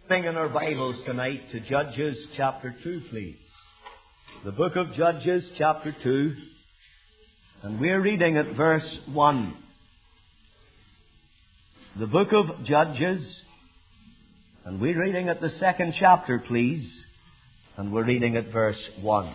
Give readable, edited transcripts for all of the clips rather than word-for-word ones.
Turning in our Bibles tonight to Judges chapter 2, please. The book of Judges chapter 2, and we're reading at verse 1. The book of Judges, and we're reading at the second chapter, please, and we're reading at verse 1.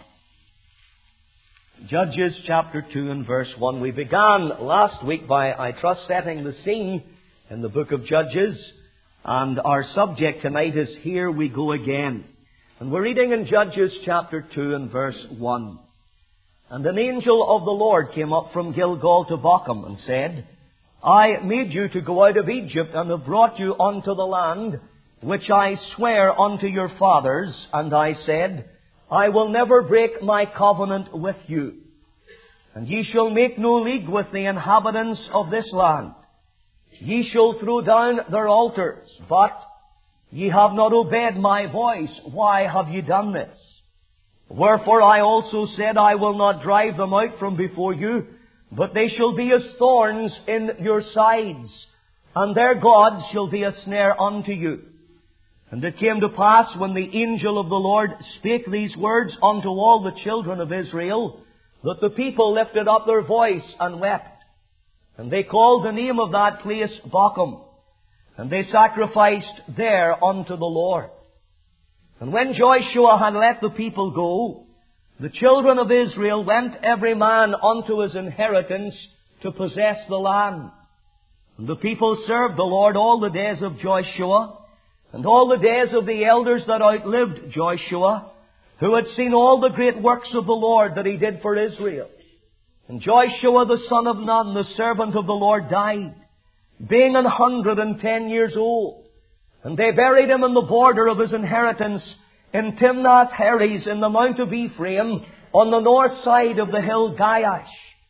Judges chapter 2 and verse 1. We began last week by, I trust, setting the scene in the book of Judges. And our subject tonight is Here We Go Again. And we're reading in Judges chapter 2 and verse 1. And an angel of the Lord came up from Gilgal to Bochum and said, I made you to go out of Egypt and have brought you unto the land which I swear unto your fathers. And I said, I will never break my covenant with you. And ye shall make no league with the inhabitants of this land. Ye shall throw down their altars, but ye have not obeyed my voice. Why have ye done this? Wherefore I also said, I will not drive them out from before you, but they shall be as thorns in your sides, and their gods shall be a snare unto you. And it came to pass, when the angel of the Lord spake these words unto all the children of Israel, that the people lifted up their voice and wept. And they called the name of that place Bochum. And they sacrificed there unto the Lord. And when Joshua had let the people go, the children of Israel went every man unto his inheritance to possess the land. And the people served the Lord all the days of Joshua, and all the days of the elders that outlived Joshua, who had seen all the great works of the Lord that he did for Israel. And Joshua the son of Nun, the servant of the Lord, died, being 110 years old. And they buried him in the border of his inheritance in Timnath Heres in the mount of Ephraim, on the north side of the hill Gaash.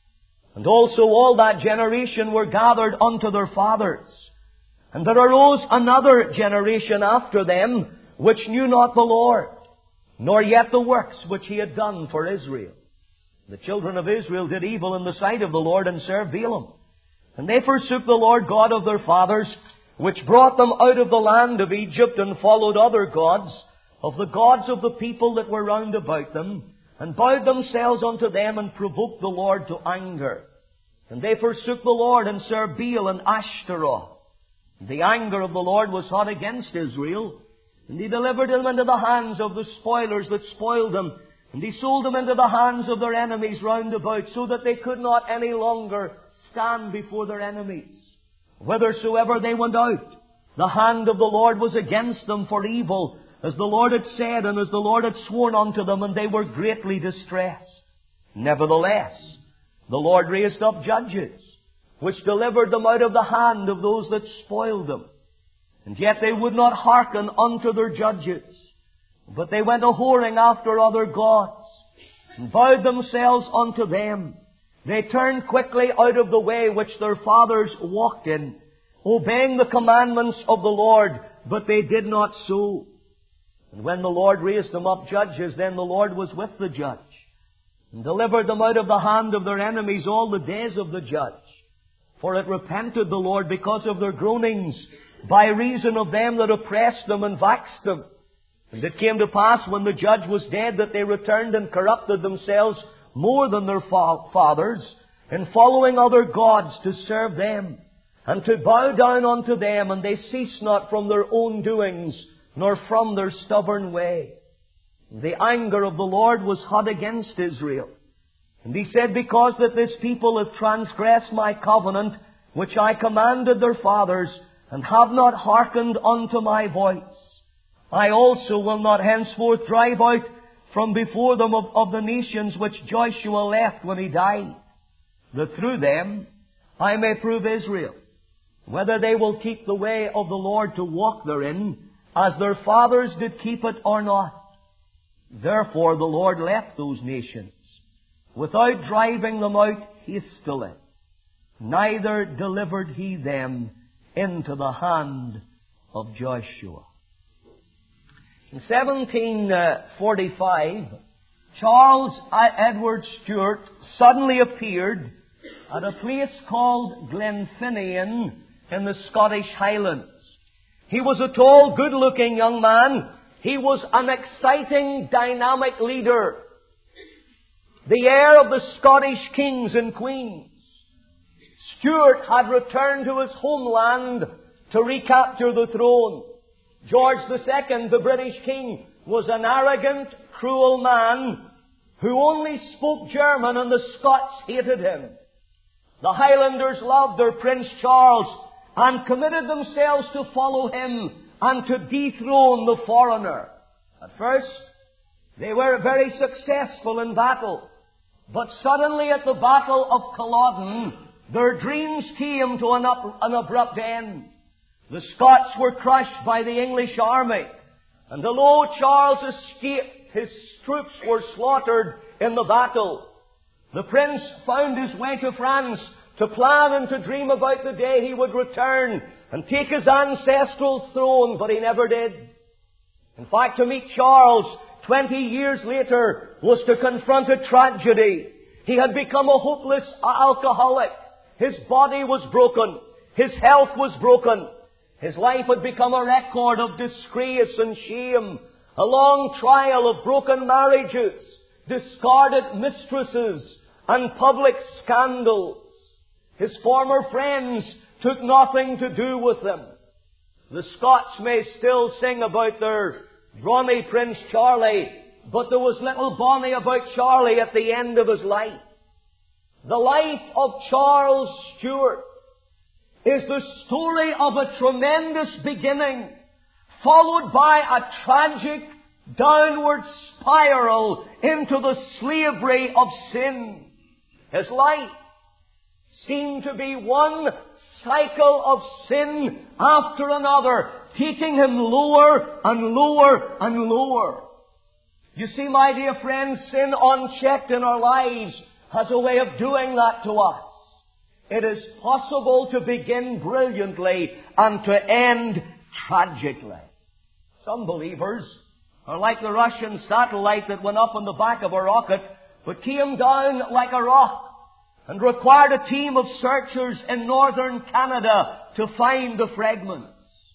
And also all that generation were gathered unto their fathers. And there arose another generation after them, which knew not the Lord, nor yet the works which he had done for Israel. The children of Israel did evil in the sight of the Lord, and served Baalim. And they forsook the Lord God of their fathers, which brought them out of the land of Egypt, and followed other gods, of the gods of the people that were round about them, and bowed themselves unto them, and provoked the Lord to anger. And they forsook the Lord, and served Baal and Ashtaroth. The anger of the Lord was hot against Israel, and he delivered them into the hands of the spoilers that spoiled them. And he sold them into the hands of their enemies round about, so that they could not any longer stand before their enemies. Whithersoever they went out, the hand of the Lord was against them for evil, as the Lord had said, and as the Lord had sworn unto them, and they were greatly distressed. Nevertheless, the Lord raised up judges, which delivered them out of the hand of those that spoiled them. And yet they would not hearken unto their judges, but they went a-whoring after other gods, and bowed themselves unto them. They turned quickly out of the way which their fathers walked in, obeying the commandments of the Lord, but they did not so. And when the Lord raised them up judges, then the Lord was with the judge, and delivered them out of the hand of their enemies all the days of the judge. For it repented the Lord because of their groanings, by reason of them that oppressed them and vexed them. And it came to pass, when the judge was dead, that they returned and corrupted themselves more than their fathers, in following other gods to serve them, and to bow down unto them, and they ceased not from their own doings, nor from their stubborn way. The anger of the Lord was hot against Israel. And he said, because that this people have transgressed my covenant, which I commanded their fathers, and have not hearkened unto my voice, I also will not henceforth drive out from before them of the nations which Joshua left when he died, that through them I may prove Israel, whether they will keep the way of the Lord to walk therein, as their fathers did keep it or not. Therefore the Lord left those nations, without driving them out hastily, neither delivered he them into the hand of Joshua. In 1745, Charles Edward Stuart suddenly appeared at a place called Glenfinnan in the Scottish Highlands. He was a tall, good-looking young man. He was an exciting, dynamic leader. The heir of the Scottish kings and queens. Stuart had returned to his homeland to recapture the throne. George II, the British king, was an arrogant, cruel man who only spoke German, and the Scots hated him. The Highlanders loved their Prince Charles and committed themselves to follow him and to dethrone the foreigner. At first, they were very successful in battle. But suddenly at the Battle of Culloden, their dreams came to an abrupt end. The Scots were crushed by the English army. And although Charles escaped, his troops were slaughtered in the battle. The prince found his way to France to plan and to dream about the day he would return and take his ancestral throne, but he never did. In fact, to meet Charles 20 years later was to confront a tragedy. He had become a hopeless alcoholic. His body was broken. His health was broken. His life had become a record of disgrace and shame. A long trial of broken marriages, discarded mistresses, and public scandals. His former friends took nothing to do with him. The Scots may still sing about their Ronnie Prince Charlie, but there was little bonny about Charlie at the end of his life. The life of Charles Stuart is the story of a tremendous beginning, followed by a tragic downward spiral into the slavery of sin. His life seemed to be one cycle of sin after another, taking him lower and lower and lower. You see, my dear friends, sin unchecked in our lives has a way of doing that to us. It is possible to begin brilliantly and to end tragically. Some believers are like the Russian satellite that went up on the back of a rocket, but came down like a rock and required a team of searchers in northern Canada to find the fragments.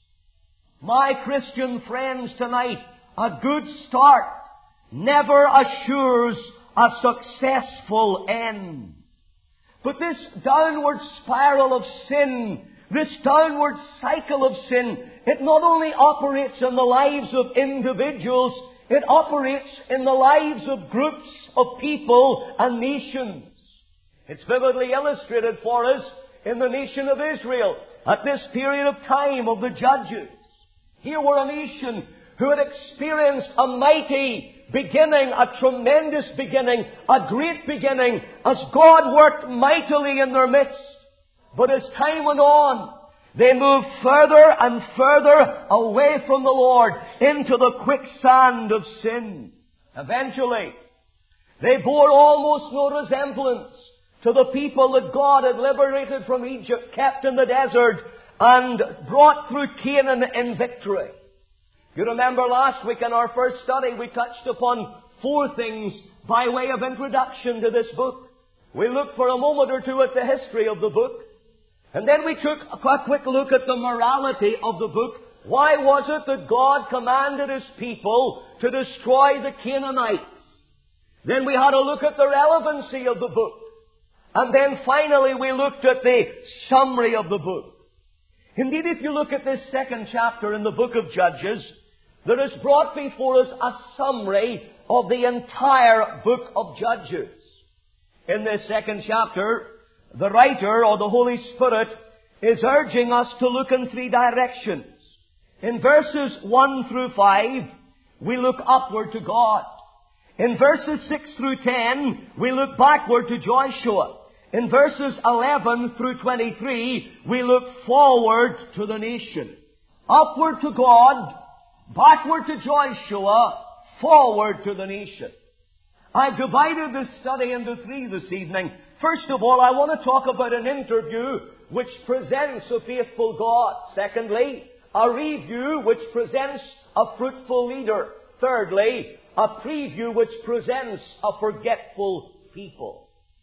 My Christian friends tonight, a good start never assures a successful end. But this downward spiral of sin, this downward cycle of sin, it not only operates in the lives of individuals, it operates in the lives of groups of people and nations. It's vividly illustrated for us in the nation of Israel at this period of time of the Judges. Here were a nation who had experienced a mighty beginning, a tremendous beginning, a great beginning, as God worked mightily in their midst. But as time went on, they moved further and further away from the Lord into the quicksand of sin. Eventually, they bore almost no resemblance to the people that God had liberated from Egypt, kept in the desert, and brought through Canaan in victory. You remember last week in our first study we touched upon 4 things by way of introduction to this book. We looked for a moment or two at the history of the book. And then we took a quick look at the morality of the book. Why was it that God commanded His people to destroy the Canaanites? Then we had a look at the relevancy of the book. And then finally we looked at the summary of the book. Indeed, if you look at this second chapter in the book of Judges, there is brought before us a summary of the entire book of Judges. In this second chapter, the writer, or the Holy Spirit, is urging us to look in 3 directions. In verses 1 through 5, we look upward to God. In verses 6 through 10, we look backward to Joshua. In verses 11 through 23, we look forward to the nation. Upward to God, backward to Joshua, forward to the nation. I've divided this study into 3 this evening. First of all, I want to talk about an interview which presents a faithful God. Secondly, a review which presents a fruitful leader. Thirdly, a preview which presents a forgetful people.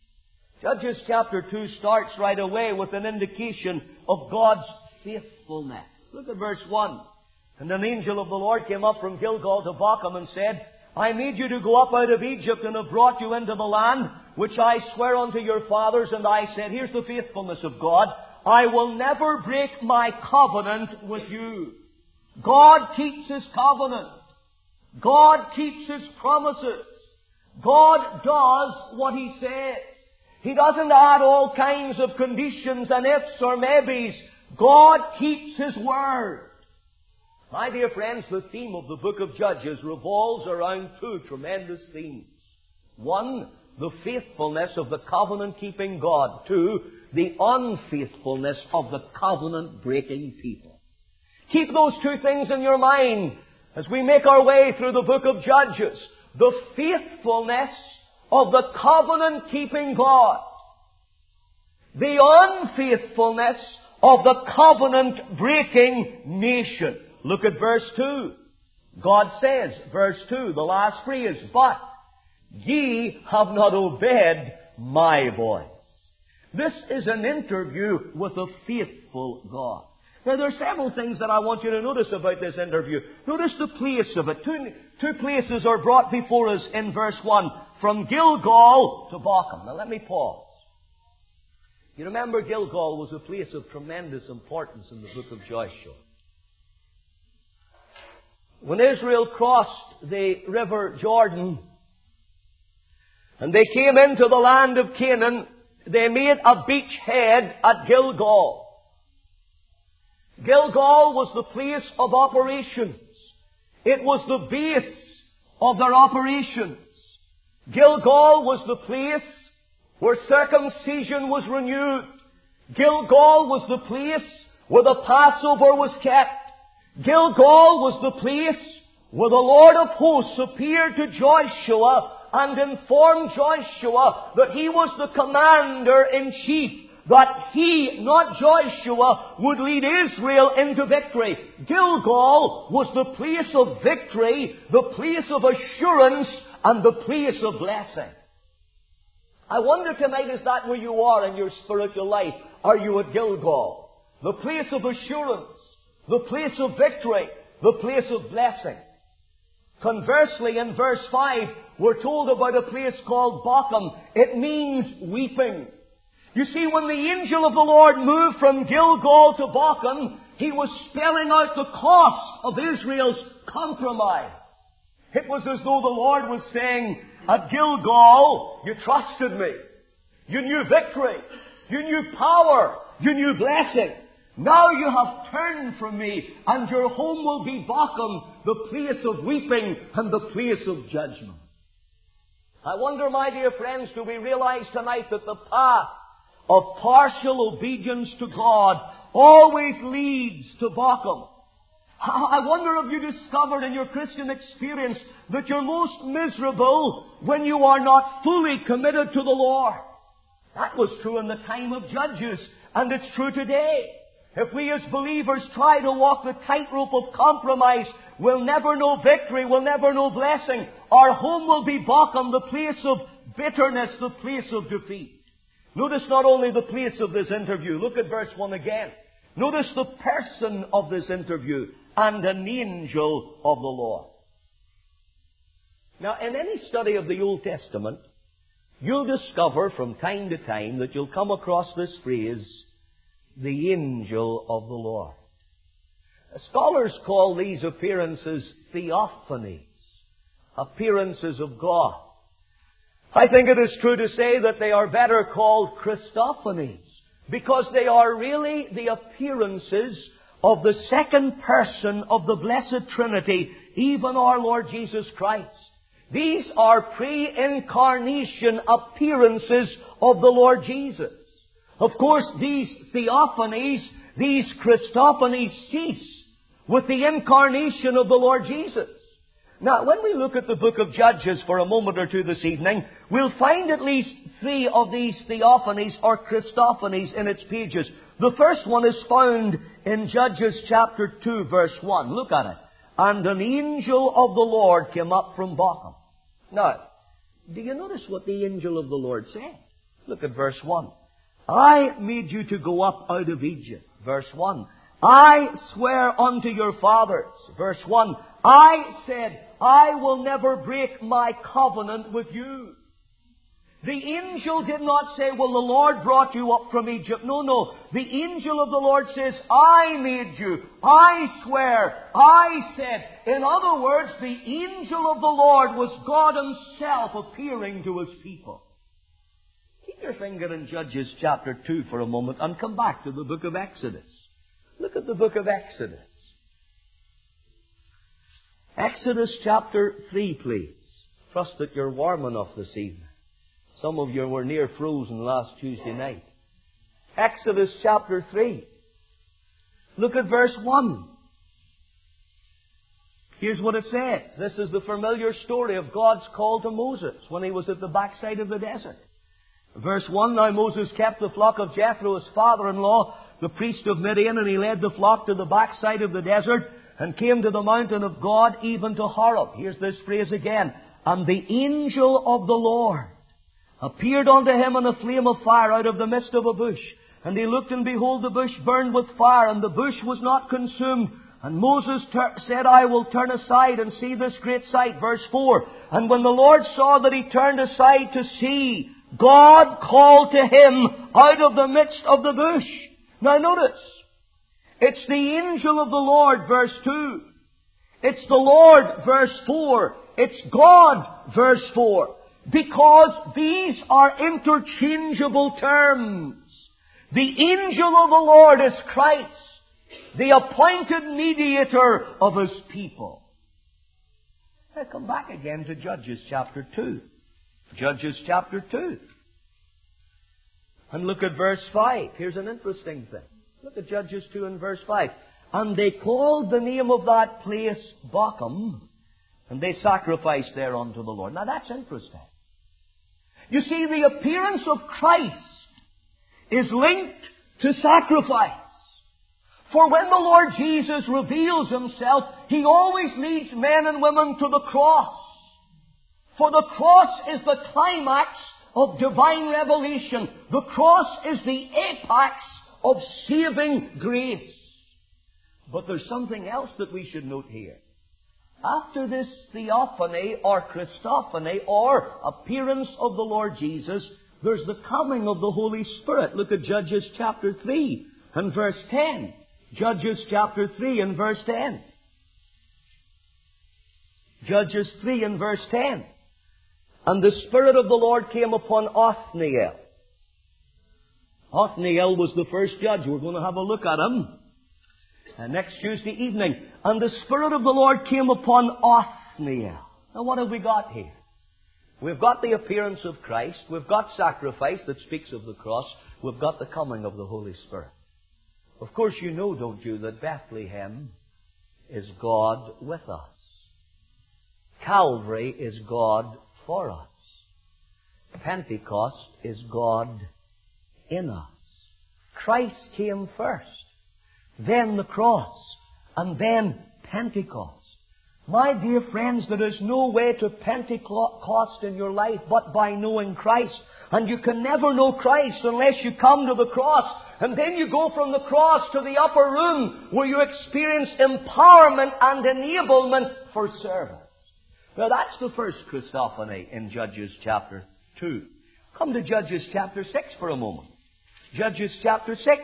Judges chapter 2 starts right away with an indication of God's faithfulness. Look at verse 1. And an angel of the Lord came up from Gilgal to Bochum and said, I made you to go up out of Egypt and have brought you into the land which I swear unto your fathers. And I said, here's the faithfulness of God, I will never break my covenant with you. God keeps His covenant. God keeps His promises. God does what He says. He doesn't add all kinds of conditions and ifs or maybes. God keeps His word. My dear friends, the theme of the book of Judges revolves around two tremendous themes. One, the faithfulness of the covenant-keeping God. Two, the unfaithfulness of the covenant-breaking people. Keep those two things in your mind as we make our way through the book of Judges. The faithfulness of the covenant-keeping God. The unfaithfulness of the covenant-breaking nation. Look at verse 2. God says, verse 2, the last phrase, but ye have not obeyed my voice. This is an interview with a faithful God. Now, there are several things that I want you to notice about this interview. Notice the place of it. Two places are brought before us in verse 1. From Gilgal to Bochum. Now, let me pause. You remember Gilgal was a place of tremendous importance in the book of Joshua. When Israel crossed the river Jordan and they came into the land of Canaan, they made a beachhead at Gilgal. Gilgal was the place of operations. It was the base of their operations. Gilgal was the place where circumcision was renewed. Gilgal was the place where the Passover was kept. Gilgal was the place where the Lord of hosts appeared to Joshua and informed Joshua that he was the commander-in-chief, that he, not Joshua, would lead Israel into victory. Gilgal was the place of victory, the place of assurance, and the place of blessing. I wonder tonight, is that where you are in your spiritual life? Are you at Gilgal? The place of assurance, the place of victory, the place of blessing. Conversely, in verse 5, we're told about a place called Bochum. It means weeping. You see, when the angel of the Lord moved from Gilgal to Bochum, he was spelling out the cost of Israel's compromise. It was as though the Lord was saying, at Gilgal, you trusted me. You knew victory. You knew power. You knew blessing. Now you have turned from me, and your home will be Bochum, the place of weeping and the place of judgment. I wonder, my dear friends, do we realize tonight that the path of partial obedience to God always leads to Bochum? I wonder if you discovered in your Christian experience that you're most miserable when you are not fully committed to the Lord. That was true in the time of Judges, and it's true today. If we as believers try to walk the tightrope of compromise, we'll never know victory, we'll never know blessing. Our home will be Bochum, the place of bitterness, the place of defeat. Notice not only the place of this interview. Look at verse 1 again. Notice the person of this interview, and an angel of the Lord. Now, in any study of the Old Testament, you'll discover from time to time that you'll come across this phrase, the angel of the Lord. Scholars call these appearances theophanies, appearances of God. I think it is true to say that they are better called Christophanies, because they are really the appearances of the second person of the Blessed Trinity, even our Lord Jesus Christ. These are pre-incarnation appearances of the Lord Jesus. Of course, these theophanies, these Christophanies cease with the incarnation of the Lord Jesus. Now, when we look at the book of Judges for a moment or two this evening, we'll find at least 3 of these theophanies or Christophanies in its pages. The first one is found in Judges chapter 2, verse 1. Look at it. And an angel of the Lord came up from Bochum. Now, do you notice what the angel of the Lord said? Look at verse 1. I made you to go up out of Egypt. Verse 1. I swear unto your fathers. Verse 1, I said, I will never break my covenant with you. The angel did not say, well, the Lord brought you up from Egypt. No, no. The angel of the Lord says, I made you. I swear. I said. In other words, the angel of the Lord was God Himself appearing to His people. Keep your finger in Judges chapter 2 for a moment and come back to the book of Exodus. Look at the book of Exodus. Exodus chapter 3, please. Trust that you're warm enough this evening. Some of you were near frozen last Tuesday night. Exodus chapter 3. Look at verse 1. Here's what it says. This is the familiar story of God's call to Moses when he was at the backside of the desert. Verse 1, now Moses kept the flock of Jethro, his father-in-law, the priest of Midian, and he led the flock to the backside of the desert and came to the mountain of God, even to Horeb. Here's this phrase again. And the angel of the Lord appeared unto him in a flame of fire out of the midst of a bush. And he looked, and behold, the bush burned with fire, and the bush was not consumed. And Moses said, I will turn aside and see this great sight. Verse 4, and when the Lord saw that he turned aside to see, God called to him out of the midst of the bush. Now notice, it's the angel of the Lord, verse 2. It's the Lord, verse 4. It's God, verse 4. Because these are interchangeable terms. The angel of the Lord is Christ, the appointed mediator of His people. Now come back again to Judges chapter 2. Judges chapter 2. And look at verse 5. Here's an interesting thing. Look at Judges 2 and verse 5. And they called the name of that place Bochim, and they sacrificed there unto the Lord. Now that's interesting. You see, the appearance of Christ is linked to sacrifice. For when the Lord Jesus reveals Himself, He always leads men and women to the cross. For the cross is the climax of divine revelation. The cross is the apex of saving grace. But there's something else that we should note here. After this theophany or Christophany or appearance of the Lord Jesus, there's the coming of the Holy Spirit. Look at Judges chapter 3 and verse 10. Judges chapter 3 and verse 10. Judges 3 and verse 10. And the Spirit of the Lord came upon Othniel. Othniel was the first judge. We're going to have a look at him next Tuesday evening. And the Spirit of the Lord came upon Othniel. Now what have we got here? We've got the appearance of Christ. We've got sacrifice that speaks of the cross. We've got the coming of the Holy Spirit. Of course you know, don't you, that Bethlehem is God with us. Calvary is God for us. Pentecost is God in us. Christ came first, then the cross, and then Pentecost. My dear friends, there is no way to Pentecost in your life but by knowing Christ. And you can never know Christ unless you come to the cross. And then you go from the cross to the upper room where you experience empowerment and enablement for service. Well, that's the first Christophany in Judges chapter 2. Come to Judges chapter 6 for a moment. Judges chapter 6.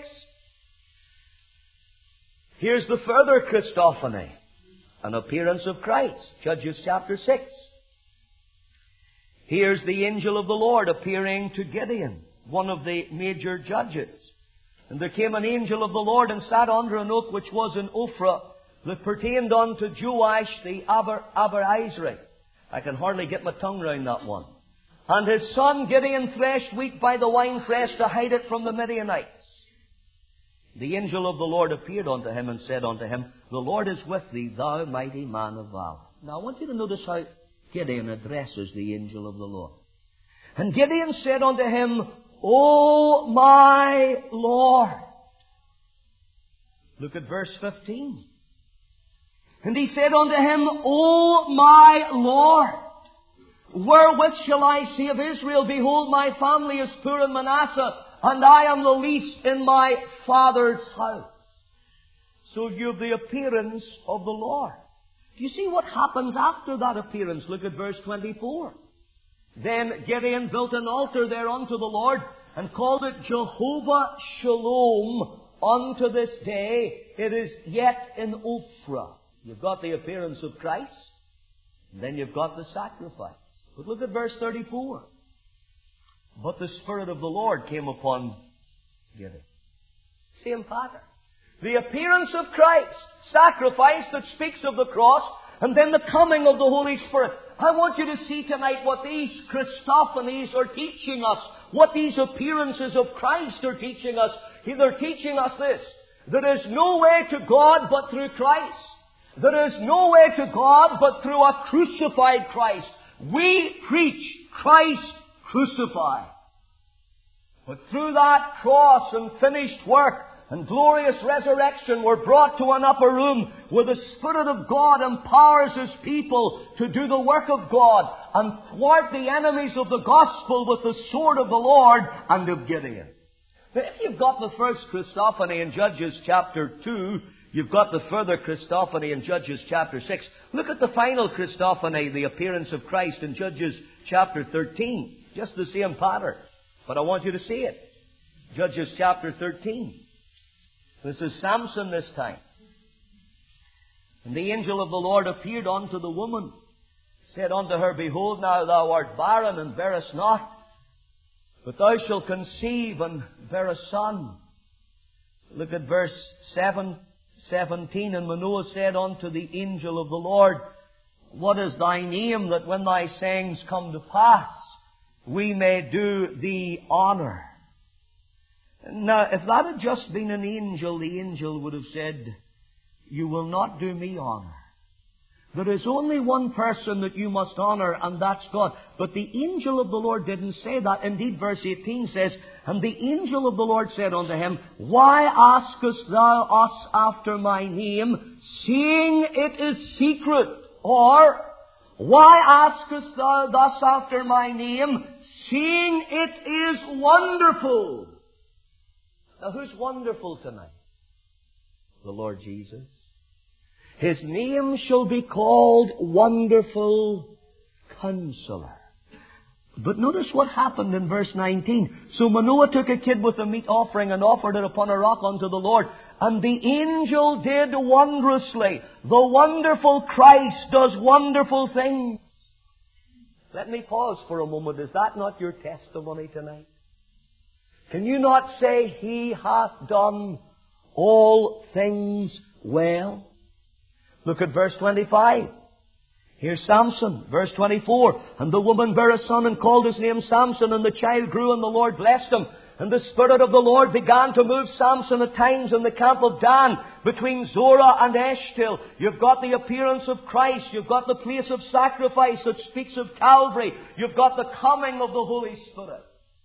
Here's the further Christophany, an appearance of Christ. Judges chapter 6. Here's the angel of the Lord appearing to Gideon, one of the major judges. And there came an angel of the Lord and sat under an oak which was in Ophrah, that pertained unto Joash the Abiezrite. I can hardly get my tongue round that one. And his son Gideon threshed wheat by the winepress to hide it from the Midianites. The angel of the Lord appeared unto him and said unto him, The Lord is with thee, thou mighty man of valor. Now I want you to notice how Gideon addresses the angel of the Lord. And Gideon said unto him, O my Lord. Look at verse 15. And he said unto him, O my Lord, wherewith shall I save Israel? Behold, my family is poor in Manasseh, and I am the least in my father's house. So you have the appearance of the Lord. Do you see what happens after that appearance? Look at verse 24. Then Gideon built an altar there unto the Lord, and called it Jehovah Shalom unto this day. It is yet in Ophrah. You've got the appearance of Christ, and then you've got the sacrifice. But look at verse 34. But the Spirit of the Lord came upon Gideon. Same pattern. The appearance of Christ, sacrifice that speaks of the cross, and then the coming of the Holy Spirit. I want you to see tonight what these Christophanies are teaching us, what these appearances of Christ are teaching us. They're teaching us this: there is no way to God but through Christ. There is no way to God but through a crucified Christ. We preach Christ crucified. But through that cross and finished work and glorious resurrection, we're brought to an upper room where the Spirit of God empowers His people to do the work of God and thwart the enemies of the gospel with the sword of the Lord and of Gideon. Now, if you've got the first Christophany in Judges chapter 2, you've got the further Christophany in Judges chapter 6. Look at the final Christophany, the appearance of Christ in Judges chapter 13. Just the same pattern. But I want you to see it. Judges chapter 13. This is Samson this time. And the angel of the Lord appeared unto the woman, said unto her, Behold, now thou art barren and bearest not, but thou shalt conceive and bear a son. Look at verse 17. And Manoah said unto the angel of the Lord, What is thy name, that when thy sayings come to pass, we may do thee honor? Now, if that had just been an angel, the angel would have said, You will not do me honor. There is only one person that you must honor, and that's God. But the angel of the Lord didn't say that. Indeed, verse 18 says, And the angel of the Lord said unto him, Why askest thou us after my name, seeing it is secret? Or, Why askest thou thus after my name, seeing it is wonderful? Now, who's wonderful tonight? The Lord Jesus. His name shall be called Wonderful Counselor. But notice what happened in verse 19. So Manoah took a kid with a meat offering and offered it upon a rock unto the Lord. And the angel did wondrously. The wonderful Christ does wonderful things. Let me pause for a moment. Is that not your testimony tonight? Can you not say, He hath done all things well? Look at verse 25. Here's Samson, verse 24. And the woman bare a son and called his name Samson, and the child grew, and the Lord blessed him. And the Spirit of the Lord began to move Samson at times in the camp of Dan, between Zorah and Eshtaol. You've got the appearance of Christ. You've got the place of sacrifice that speaks of Calvary. You've got the coming of the Holy Spirit.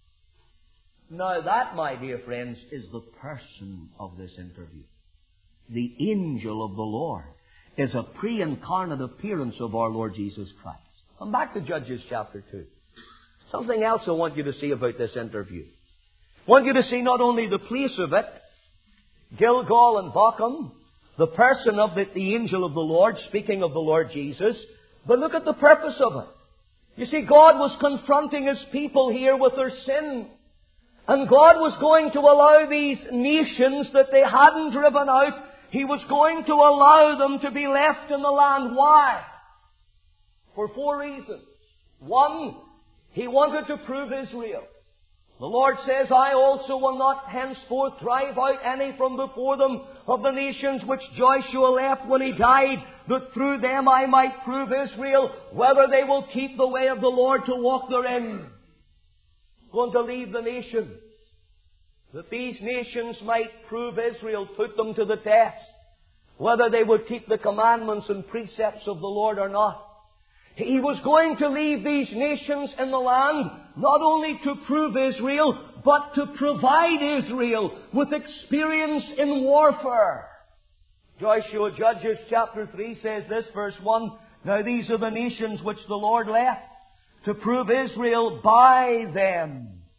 Now that, my dear friends, is the person of this interview. The angel of the Lord is a pre-incarnate appearance of our Lord Jesus Christ. Come back to Judges chapter 2. Something else I want you to see about this interview. I want you to see not only the place of it, Gilgal and Bochum, the person of the angel of the Lord, speaking of the Lord Jesus, but look at the purpose of it. You see, God was confronting His people here with their sin. And God was going to allow these nations that they hadn't driven out, He was going to allow them to be left in the land. Why? For 4 reasons. 1, He wanted to prove Israel. The Lord says, I also will not henceforth drive out any from before them of the nations which Joshua left when he died, that through them I might prove Israel, whether they will keep the way of the Lord to walk therein. Going to leave the nations, that these nations might prove Israel, put them to the test, whether they would keep the commandments and precepts of the Lord or not. He was going to leave these nations in the land, not only to prove Israel, but to provide Israel with experience in warfare. Joshua, Judges chapter 3 says this, verse 1, Now these are the nations which the Lord left, to prove Israel by them.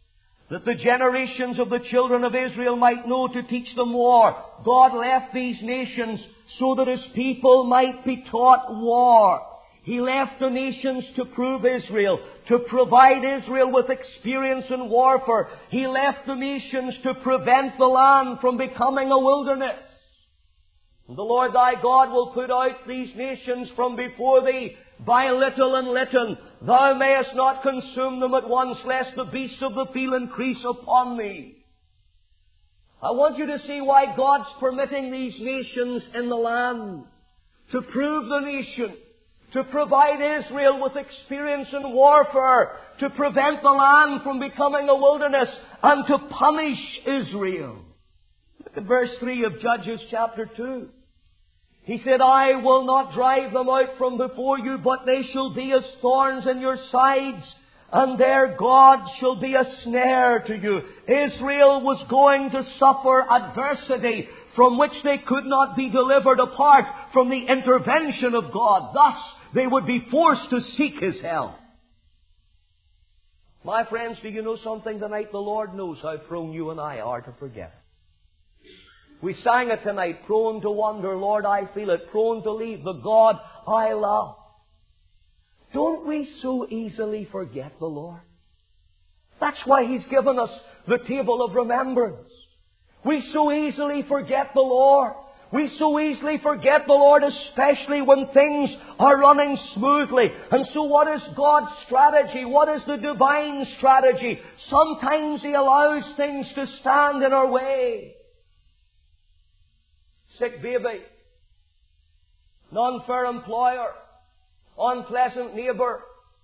that the generations of the children of Israel might know to teach them war. God left these nations so that His people might be taught war. He left the nations to prove Israel, to provide Israel with experience in warfare. He left the nations to prevent the land from becoming a wilderness. And the Lord thy God will put out these nations from before thee by little and little. Thou mayest not consume them at once, lest the beasts of the field increase upon thee. I want you to see why God's permitting these nations in the land. To prove the nation. To provide Israel with experience in warfare. To prevent the land from becoming a wilderness. And to punish Israel. Look at verse 3 of Judges chapter 2. He said, I will not drive them out from before you, but they shall be as thorns in your sides, and their God shall be a snare to you. Israel was going to suffer adversity from which they could not be delivered apart from the intervention of God. Thus, they would be forced to seek His help. My friends, do you know something tonight? The Lord knows how prone you and I are to forget. We sang it tonight, prone to wander, Lord, I feel it, prone to leave the God I love. Don't we so easily forget the Lord? That's why He's given us the table of remembrance. We so easily forget the Lord. We so easily forget the Lord, especially when things are running smoothly. And so what is God's strategy? What is the divine strategy? Sometimes He allows things to stand in our way. Sick baby, non-fair employer, unpleasant neighbour,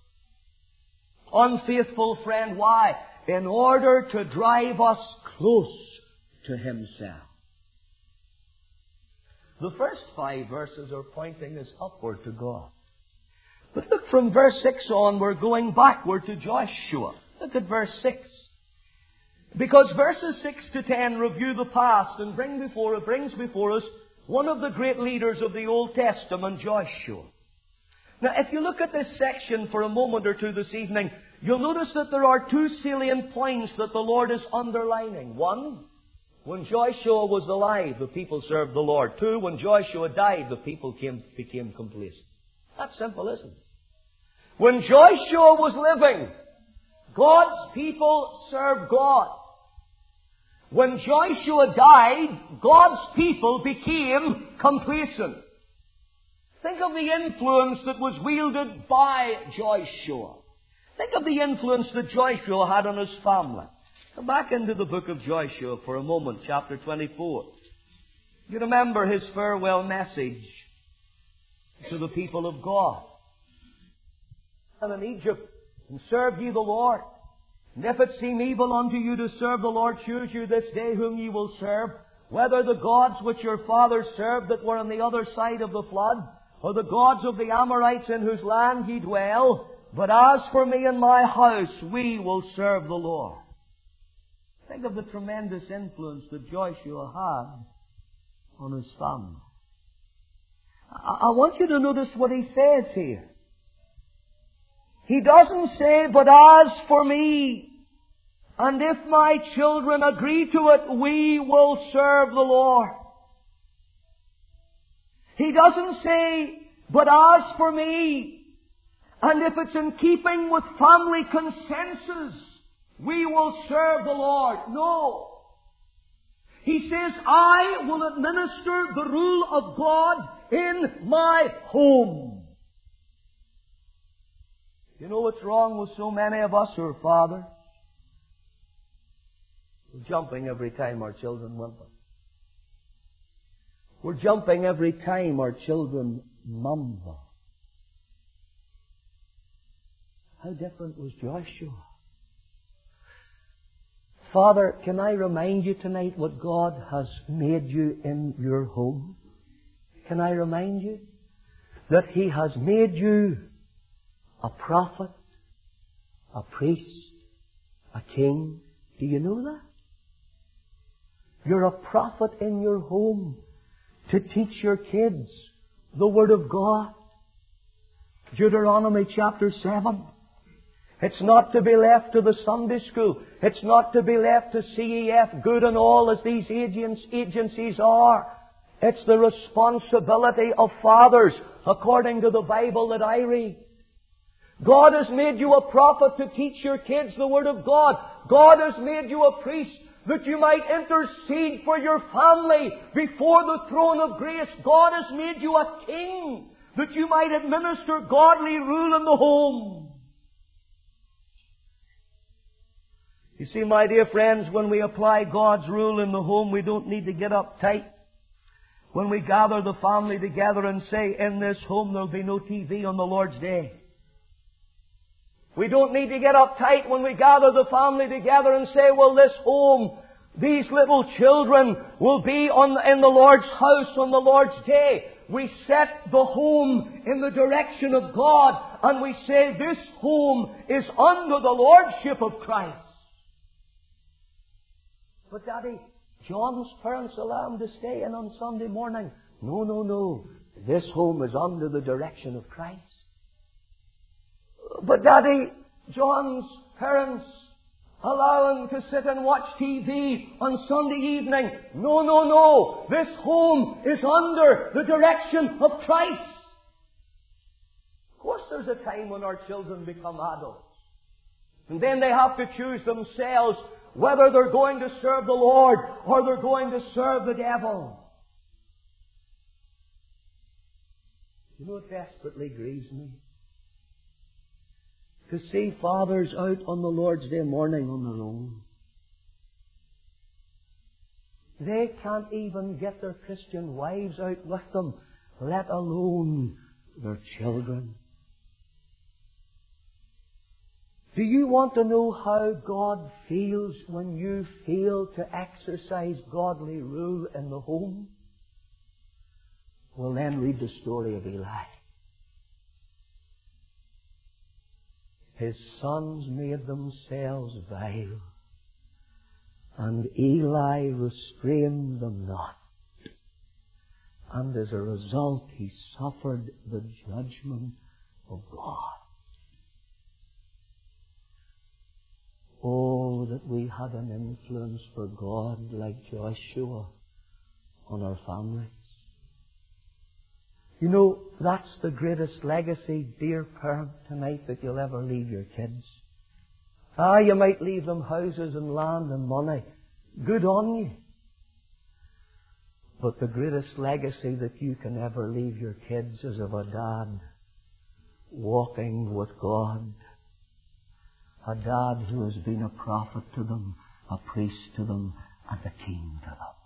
unfaithful friend. Why? In order to drive us close to Himself. The first 5 verses are pointing us upward to God. But look, from verse 6 on, we're going backward to Joshua. Look at verse 6. Because verses 6 to 10 review the past and brings before us one of the great leaders of the Old Testament, Joshua. Now, if you look at this section for a moment or two this evening, you'll notice that there are 2 salient points that the Lord is underlining. 1, when Joshua was alive, the people served the Lord. 2, when Joshua died, the people became complacent. That's simple, isn't it? When Joshua was living, God's people served God. When Joshua died, God's people became complacent. Think of the influence that was wielded by Joshua. Think of the influence that Joshua had on his family. Come back into the book of Joshua for a moment, chapter 24. You remember his farewell message to the people of God. And in Egypt, and serve ye the Lord. And if it seem evil unto you to serve the Lord, choose you this day whom ye will serve, whether the gods which your fathers served that were on the other side of the flood, or the gods of the Amorites in whose land ye dwell. But as for me and my house, we will serve the Lord. Think of the tremendous influence that Joshua had on his family. I want you to notice what he says here. He doesn't say, but as for me, and if my children agree to it, we will serve the Lord. He doesn't say, but as for me, and if it's in keeping with family consensus, we will serve the Lord. No. He says, I will administer the rule of God in my home. You know what's wrong with so many of us who are fathers? We're jumping every time our children whimper. We're jumping every time our children mumble. How different was Joshua? Father, can I remind you tonight what God has made you in your home? Can I remind you that He has made you a prophet, a priest, a king? Do you know that? You're a prophet in your home to teach your kids the Word of God. Deuteronomy chapter 7. It's not to be left to the Sunday school. It's not to be left to CEF, good and all as these agencies are. It's the responsibility of fathers, according to the Bible that I read. God has made you a prophet to teach your kids the Word of God. God has made you a priest that you might intercede for your family before the throne of grace. God has made you a king that you might administer godly rule in the home. You see, my dear friends, when we apply God's rule in the home, we don't need to get uptight. When we gather the family together and say, in this home there'll be no TV on the Lord's Day. We don't need to get uptight when we gather the family together and say, well, this home, these little children will be in the Lord's house on the Lord's Day. We set the home in the direction of God, and we say this home is under the lordship of Christ. But Daddy, John's parents allow him to stay in on Sunday morning. No, no, no. This home is under the direction of Christ. But Daddy, John's parents allow him to sit and watch TV on Sunday evening. No, no, no. This home is under the direction of Christ. Of course there's a time when our children become adults. And then they have to choose themselves whether they're going to serve the Lord or they're going to serve the devil. You know, it desperately grieves me to see fathers out on the Lord's Day morning on their own. They can't even get their Christian wives out with them, let alone their children. Do you want to know how God feels when you fail to exercise godly rule in the home? Well, then read the story of Eli. His sons made themselves vile, and Eli restrained them not. And as a result, he suffered the judgment of God. Oh, that we had an influence for God like Joshua on our families. You know, that's the greatest legacy, dear parent, tonight that you'll ever leave your kids. You might leave them houses and land and money. Good on you. But the greatest legacy that you can ever leave your kids is of a dad walking with God. A dad who has been a prophet to them, a priest to them, and a king to them.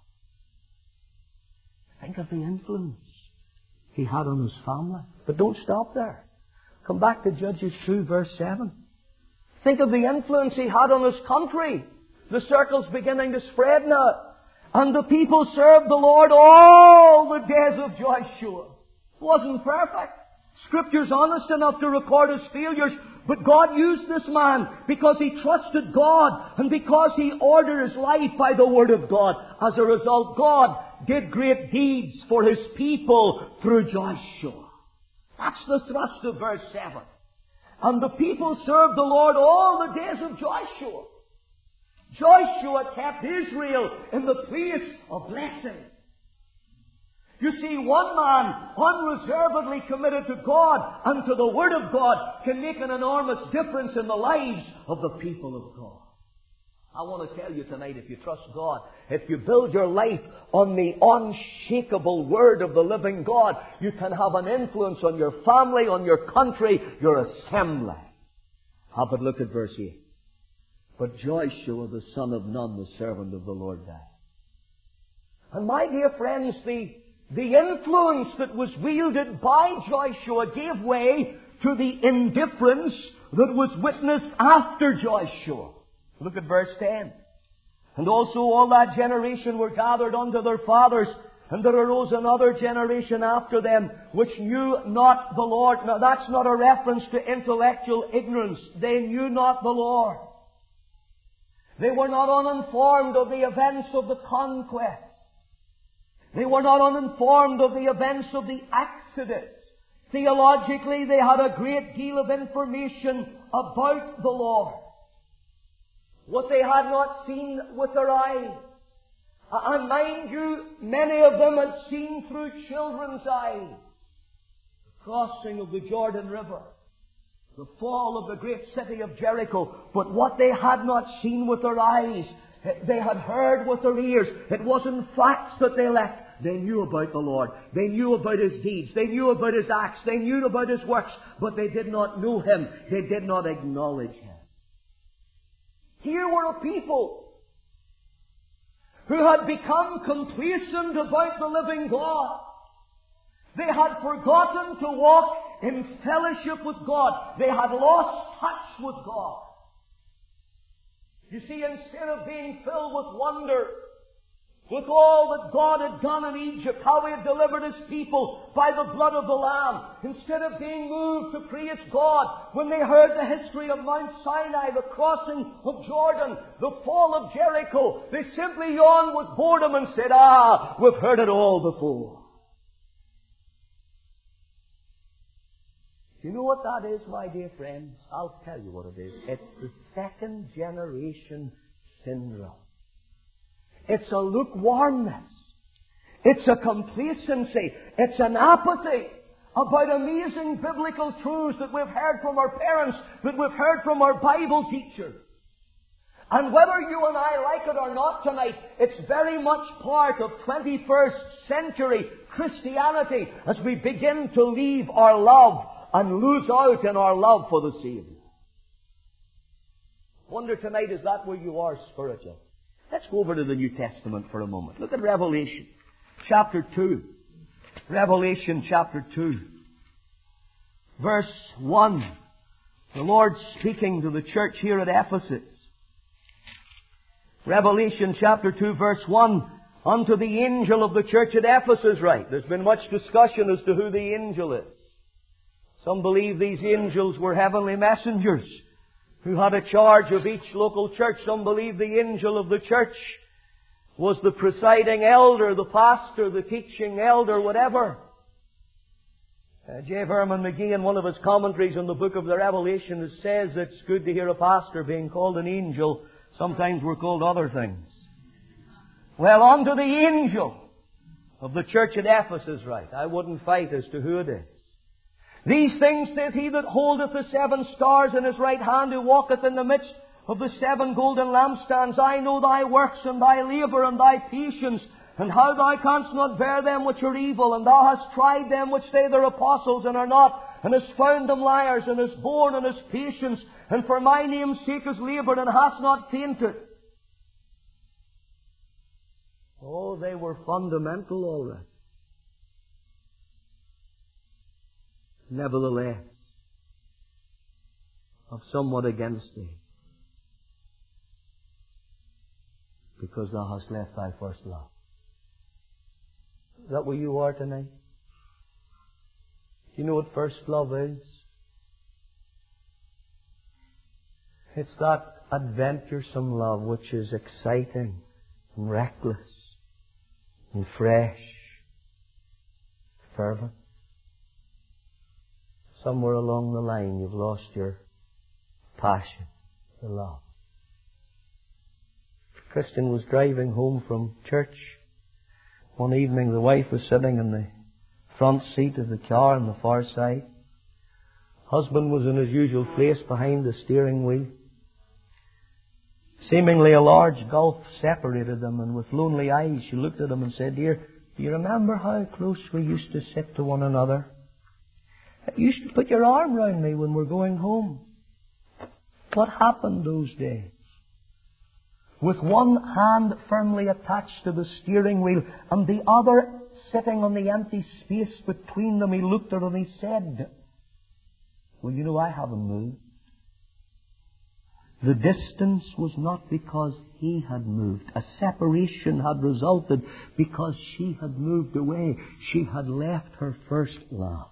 Think of the influence he had on his family. But don't stop there. Come back to Judges 2, verse 7. Think of the influence he had on his country. The circle's beginning to spread now. And the people served the Lord all the days of Joshua. Wasn't perfect. Scripture's honest enough to record his failures, but God used this man because he trusted God and because he ordered his life by the Word of God. As a result, God did great deeds for His people through Joshua. That's the thrust of verse 7. And the people served the Lord all the days of Joshua. Joshua kept Israel in the place of blessing. You see, one man unreservedly committed to God and to the Word of God can make an enormous difference in the lives of the people of God. I want to tell you tonight, if you trust God, if you build your life on the unshakable Word of the living God, you can have an influence on your family, on your country, your assembly. But look at verse 8. But Joshua, the son of Nun, the servant of the Lord, died. And my dear friends, the influence that was wielded by Joshua gave way to the indifference that was witnessed after Joshua. Look at verse 10. And also all that generation were gathered unto their fathers, and there arose another generation after them, which knew not the Lord. Now that's not a reference to intellectual ignorance. They knew not the Lord. They were not uninformed of the events of the conquest. They were not uninformed of the events of the Exodus. Theologically, they had a great deal of information about the Lord. What they had not seen with their eyes. And mind you, many of them had seen through children's eyes the crossing of the Jordan River, the fall of the great city of Jericho. But what they had not seen with their eyes, they had heard with their ears. It wasn't facts that they left. They knew about the Lord. They knew about His deeds. They knew about His acts. They knew about His works. But they did not know Him. They did not acknowledge Him. Here were a people who had become complacent about the living God. They had forgotten to walk in fellowship with God. They had lost touch with God. You see, instead of being filled with wonder, with all that God had done in Egypt, how He had delivered His people by the blood of the Lamb, instead of being moved to praise God when they heard the history of Mount Sinai, the crossing of Jordan, the fall of Jericho, they simply yawned with boredom and said, we've heard it all before. You know what that is, my dear friends? I'll tell you what it is. It's the second generation syndrome. It's a lukewarmness. It's a complacency. It's an apathy about amazing biblical truths that we've heard from our parents, that we've heard from our Bible teachers. And whether you and I like it or not tonight, it's very much part of 21st century Christianity as we begin to leave our love and lose out in our love for the Savior. Wonder tonight, is that where you are spiritual? Let's go over to the New Testament for a moment. Look at Revelation chapter 2. Revelation chapter 2. Verse 1. The Lord speaking to the church here at Ephesus. Revelation chapter 2 verse 1. Unto the angel of the church at Ephesus write. There's been much discussion as to who the angel is. Some believe these angels were heavenly messengers who had a charge of each local church. Some believe the angel of the church was the presiding elder, the pastor, the teaching elder, whatever. J. Vernon McGee, in one of his commentaries on the book of the Revelation, says it's good to hear a pastor being called an angel. Sometimes we're called other things. Well, unto the angel of the church at Ephesus write. I wouldn't fight as to who it is. These things saith he that holdeth the 7 stars in his right hand, who walketh in the midst of the 7 golden lampstands. I know thy works, and thy labour, and thy patience, and how thou canst not bear them which are evil, and thou hast tried them which say they're apostles, and are not, and hast found them liars, and hast borne, and hast patience, and for my name's sake hast laboured, and hast not fainted. Oh, they were fundamental, all right. Nevertheless, of somewhat against thee, because thou hast left thy first love. Is that where you are tonight? Do you know what first love is? It's that adventuresome love which is exciting and reckless and fresh, fervent. Somewhere along the line you've lost your passion, your love. Christian was driving home from church. One evening the wife was sitting in the front seat of the car on the far side. Husband was in his usual place behind the steering wheel. Seemingly a large gulf separated them, and with lonely eyes she looked at him and said, "Dear, do you remember how close we used to sit to one another? You used to put your arm round me when we're going home. What happened those days?" With one hand firmly attached to the steering wheel and the other sitting on the empty space between them, he looked at her and he said, "Well, you know, I haven't moved." The distance was not because he had moved. A separation had resulted because she had moved away. She had left her first love.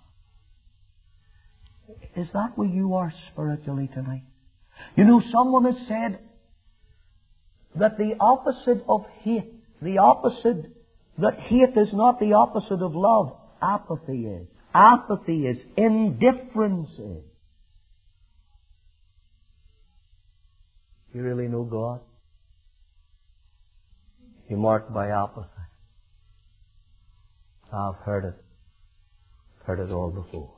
Is that where you are spiritually tonight? You know, someone has said that the opposite of hate, that hate is not the opposite of love, apathy is. apathy is, indifference is. You really know God? You're marked by apathy. I've heard it. Heard it all before.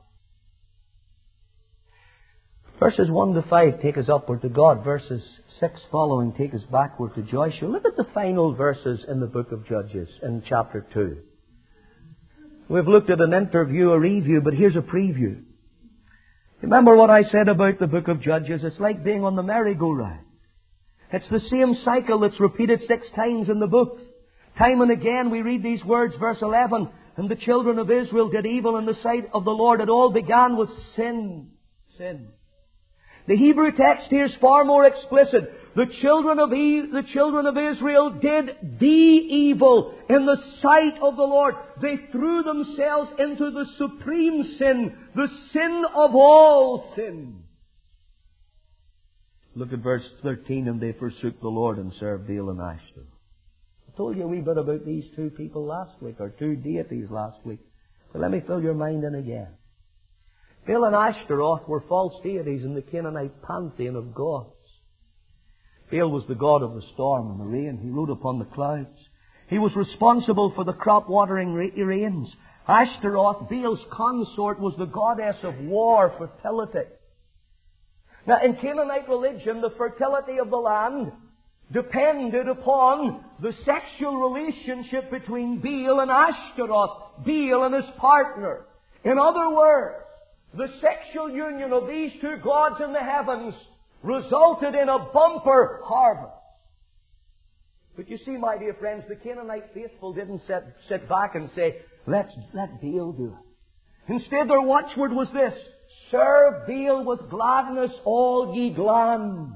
Verses 1 to 5 take us upward to God. Verses 6 following take us backward to Joshua. Look at the final verses in the book of Judges in chapter 2. We've looked at an interview, a review, but here's a preview. Remember what I said about the book of Judges? It's like being on the merry-go-round. It's the same cycle that's repeated 6 times in the book. Time and again we read these words, verse 11, and the children of Israel did evil in the sight of the Lord. It all began with sin. Sin. The Hebrew text here is far more explicit. The children of Israel did the evil in the sight of the Lord. They threw themselves into the supreme sin, the sin of all sin. Look at verse 13, and they forsook the Lord and served Baal and Ashtoreth. I told you a wee bit about these two people last week, or two deities last week. But let me fill your mind in again. Baal and Ashtaroth were false deities in the Canaanite pantheon of gods. Baal was the god of the storm and the rain. He rode upon the clouds. He was responsible for the crop watering rains. Ashtaroth, Baal's consort, was the goddess of war, fertility. Now, in Canaanite religion, the fertility of the land depended upon the sexual relationship between Baal and Ashtaroth, Baal and his partner. In other words, the sexual union of these two gods in the heavens resulted in a bumper harvest. But you see, my dear friends, the Canaanite faithful didn't sit back and say, let Baal do it. Instead, their watchword was this: serve Baal with gladness, all ye glands.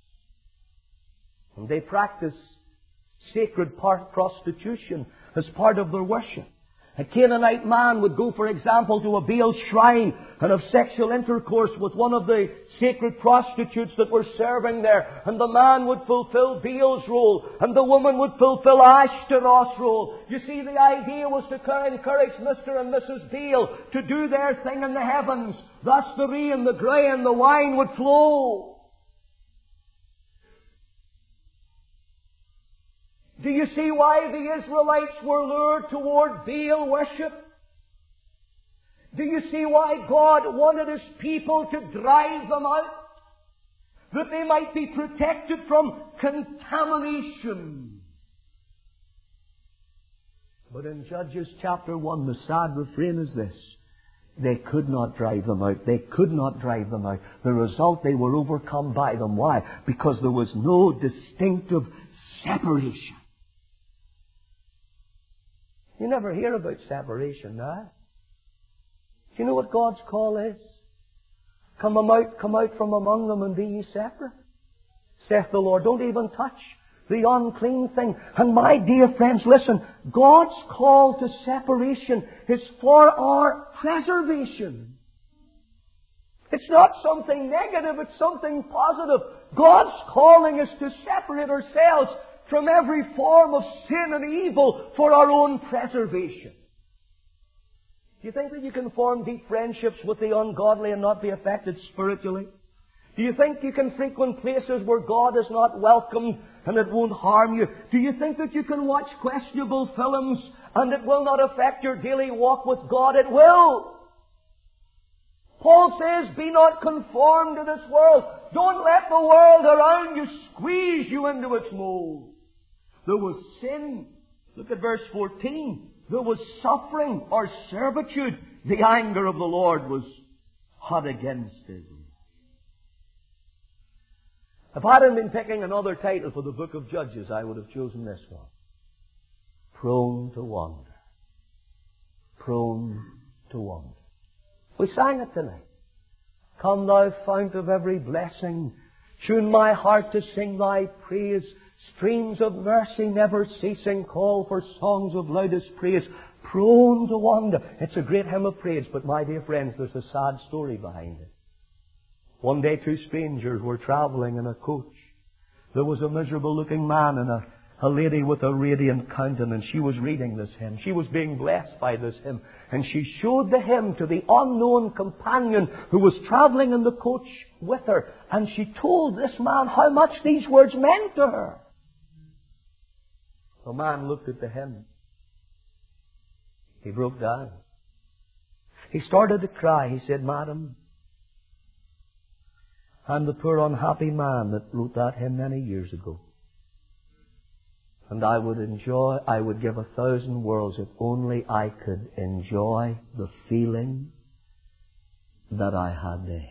And they practiced sacred prostitution as part of their worship. A Canaanite man would go, for example, to a Baal shrine and have sexual intercourse with one of the sacred prostitutes that were serving there. And the man would fulfill Baal's role, and the woman would fulfill Ashtaroth's role. You see, the idea was to encourage Mr. and Mrs. Baal to do their thing in the heavens. Thus the rain, the grain, the wine would flow. Do you see why the Israelites were lured toward Baal worship? Do you see why God wanted His people to drive them out? That they might be protected from contamination. But in Judges chapter 1, the sad refrain is this: they could not drive them out. They could not drive them out. The result, they were overcome by them. Why? Because there was no distinctive separation. You never hear about separation now. Do you know what God's call is? Come out from among them and be ye separate, saith the Lord. Don't even touch the unclean thing. And my dear friends, listen, God's call to separation is for our preservation. It's not something negative, it's something positive. God's calling is to separate ourselves from every form of sin and evil for our own preservation. Do you think that you can form deep friendships with the ungodly and not be affected spiritually? Do you think you can frequent places where God is not welcomed and it won't harm you? Do you think that you can watch questionable films and it will not affect your daily walk with God? It will. Paul says, be not conformed to this world. Don't let the world around you squeeze you into its mold. There was sin. Look at verse 14. There was suffering or servitude. The anger of the Lord was hot against Israel. If I hadn't been picking another title for the book of Judges, I would have chosen this one. Prone to wander. Prone to wander. We sang it tonight. Come thou fount of every blessing, tune my heart to sing thy praise. Streams of mercy never ceasing, call for songs of loudest praise. Prone to wander. It's a great hymn of praise, but my dear friends, there's a sad story behind it. One day 2 strangers were travelling in a coach. There was a miserable looking man a lady with a radiant countenance. She was reading this hymn. She was being blessed by this hymn. And she showed the hymn to the unknown companion who was travelling in the coach with her. And she told this man how much these words meant to her. The man looked at the hymn. He broke down. He started to cry. He said, "Madam, I'm the poor unhappy man that wrote that hymn many years ago. And I would give 1,000 worlds if only I could enjoy the feeling that I had then."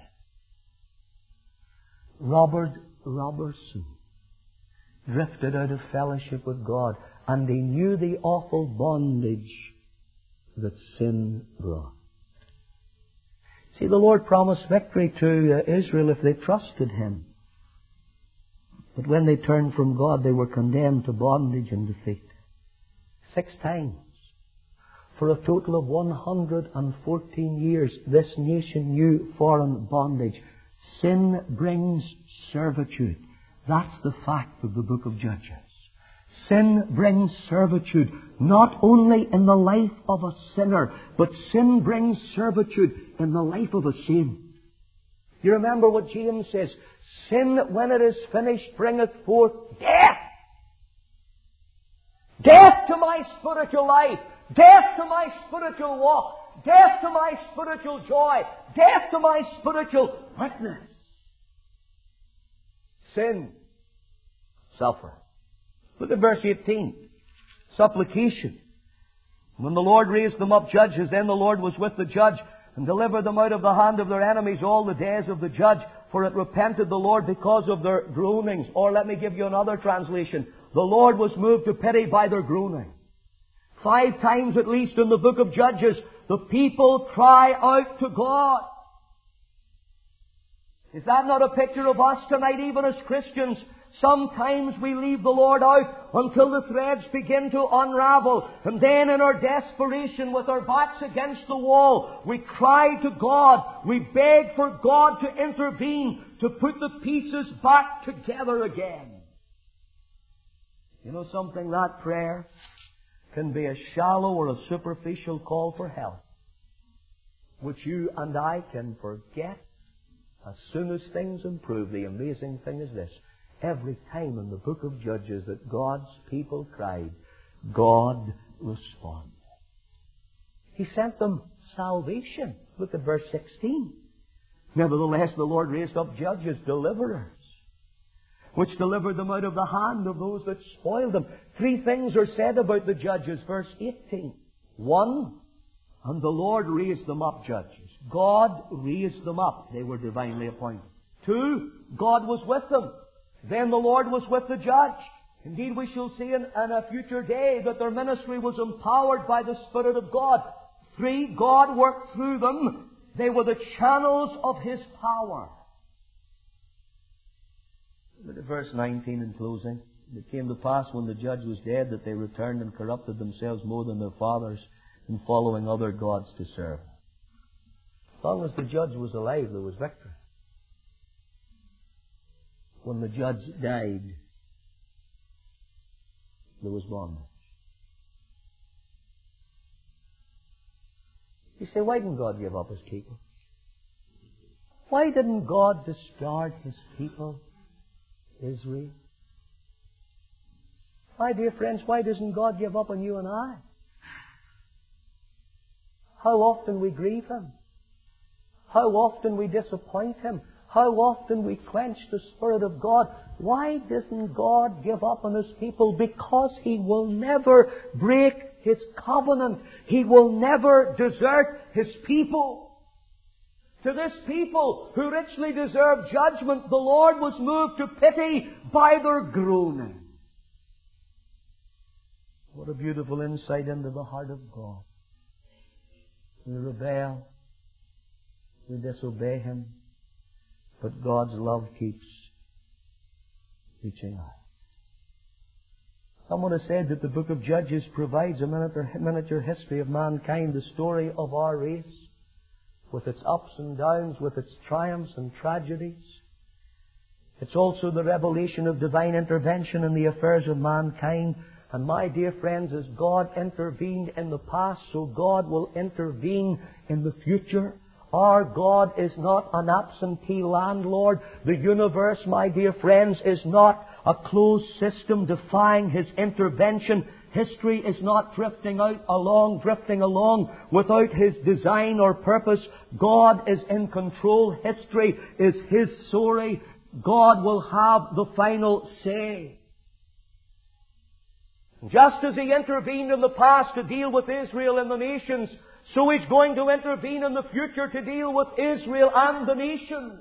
Robert Robertson drifted out of fellowship with God, and he knew the awful bondage that sin brought. See, the Lord promised victory to Israel if they trusted Him. But when they turned from God, they were condemned to bondage and defeat. 6 times. For a total of 114 years, this nation knew foreign bondage. Sin brings servitude. That's the fact of the book of Judges. Sin brings servitude, not only in the life of a sinner, but sin brings servitude in the life of a saint. You remember what James says, "Sin, when it is finished, bringeth forth death. Death to my spiritual life. Death to my spiritual walk. Death to my spiritual joy. Death to my spiritual witness." Sin. Suffer. Look at verse 18. Supplication. When the Lord raised them up judges, then the Lord was with the judge and delivered them out of the hand of their enemies all the days of the judge. For it repented the Lord because of their groanings. Or let me give you another translation. The Lord was moved to pity by their groaning. 5 times at least in the book of Judges, the people cry out to God. Is that not a picture of us tonight, even as Christians? Sometimes we leave the Lord out until the threads begin to unravel. And then in our desperation, with our backs against the wall, we cry to God. We beg for God to intervene, to put the pieces back together again. You know something? That prayer can be a shallow or a superficial call for help, which you and I can forget as soon as things improve. The amazing thing is this. Every time in the book of Judges that God's people cried, God responded. He sent them salvation. Look at verse 16. Nevertheless, the Lord raised up judges, deliverers, which delivered them out of the hand of those that spoiled them. 3 things are said about the judges. Verse 18. 1, and the Lord raised them up judges. God raised them up. They were divinely appointed. 2, God was with them. Then the Lord was with the judge. Indeed, we shall see in a future day that their ministry was empowered by the Spirit of God. 3, God worked through them. They were the channels of His power. Look at verse 19 in closing. It came to pass when the judge was dead that they returned and corrupted themselves more than their fathers in following other gods to serve. As long as the judge was alive, there was victory. When the judge died, there was bondage. You say, why didn't God give up His people? Why didn't God discard His people, Israel? My dear friends, why doesn't God give up on you and I? How often we grieve Him. How often we disappoint Him. How often we quench the Spirit of God. Why doesn't God give up on His people? Because He will never break His covenant. He will never desert His people. To this people who richly deserve judgment, the Lord was moved to pity by their groaning. What a beautiful insight into the heart of God. We rebel. We disobey Him. But God's love keeps reaching out. Someone has said that the book of Judges provides a miniature history of mankind, the story of our race, with its ups and downs, with its triumphs and tragedies. It's also the revelation of divine intervention in the affairs of mankind. And my dear friends, as God intervened in the past, so God will intervene in the future. Our God is not an absentee landlord. The universe, my dear friends, is not a closed system defying His intervention. History is not drifting along without His design or purpose. God is in control. History is His story. God will have the final say. Just as He intervened in the past to deal with Israel and the nations, so He's going to intervene in the future to deal with Israel and the nations.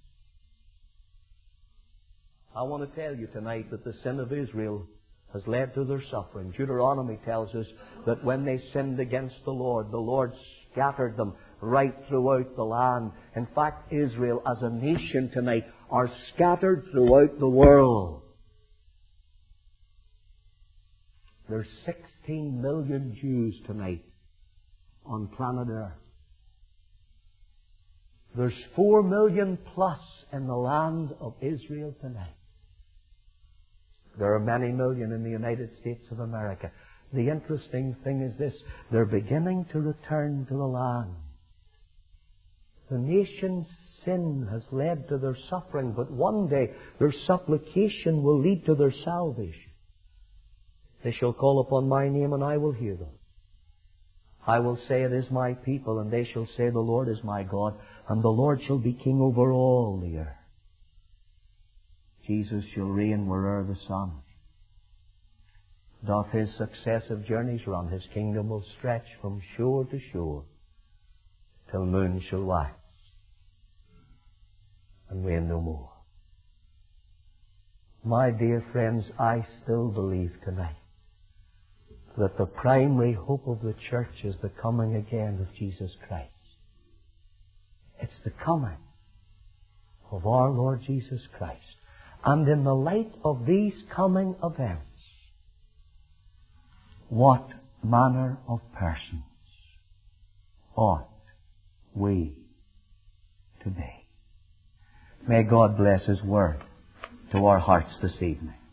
I want to tell you tonight that the sin of Israel has led to their suffering. Deuteronomy tells us that when they sinned against the Lord scattered them right throughout the land. In fact, Israel as a nation tonight are scattered throughout the world. There's 16 million Jews tonight on planet Earth. There's 4 million plus in the land of Israel tonight. There are many million in the United States of America. The interesting thing is this: they're beginning to return to the land. The nation's sin has led to their suffering, but one day their supplication will lead to their salvation. They shall call upon my name, and I will hear them. I will say, it is my people, and they shall say, the Lord is my God, and the Lord shall be king over all the earth. Jesus shall reign where'er the sun doth His successive journeys run. His kingdom will stretch from shore to shore, till moon shall wax and wane no more. My dear friends, I still believe tonight that the primary hope of the church is the coming again of Jesus Christ. It's the coming of our Lord Jesus Christ. And in the light of these coming events, what manner of persons ought we to be? May God bless His Word to our hearts this evening.